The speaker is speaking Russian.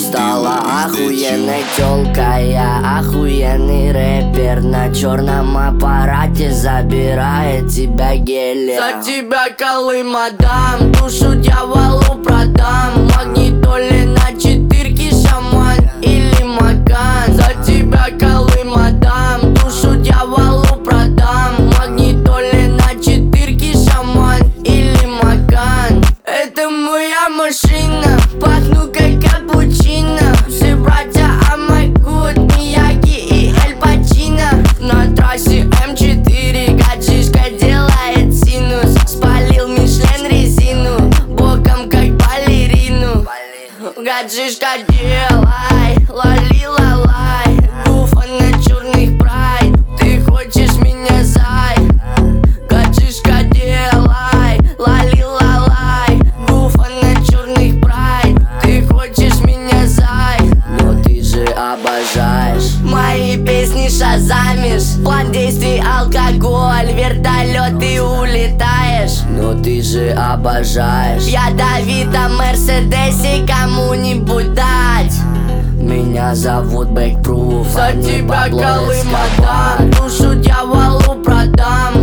стала охуенной тёлкой. Я охуенный рэпер на черном аппарате, забирает тебя гелия. За тебя Колым отдам, душу дьяволу продам. Магнитоле на четырке, шаман или Маган. За тебя Колым отдам, душу дьяволу продам. Магнитоле на четырке, шаман или Маган. Это моя машина, пахну как капучино. Все братья Амагут, Мияги и Эль Пачино. На трассе М4 гаджишка делает синус. Спалил Мишлен резину, боком как балерину. Гаджишка делай, лали-лалай. Гуфа на черных прайд, ты хочешь меня, зай? Гаджишка делай, лали-лалай. Гуфа на черных прайд, ты хочешь меня, зай? Но ты же обожаешь Мои песни шазамишь. План действий алкоголь, вертолет ты улетаешь. но ты же обожаешь Я Давида Мерседесе кому-нибудь дать. Меня зовут Бэкпруф, За а не тебя Пабло Колым Эскобар. отдам, душу дьяволу продам.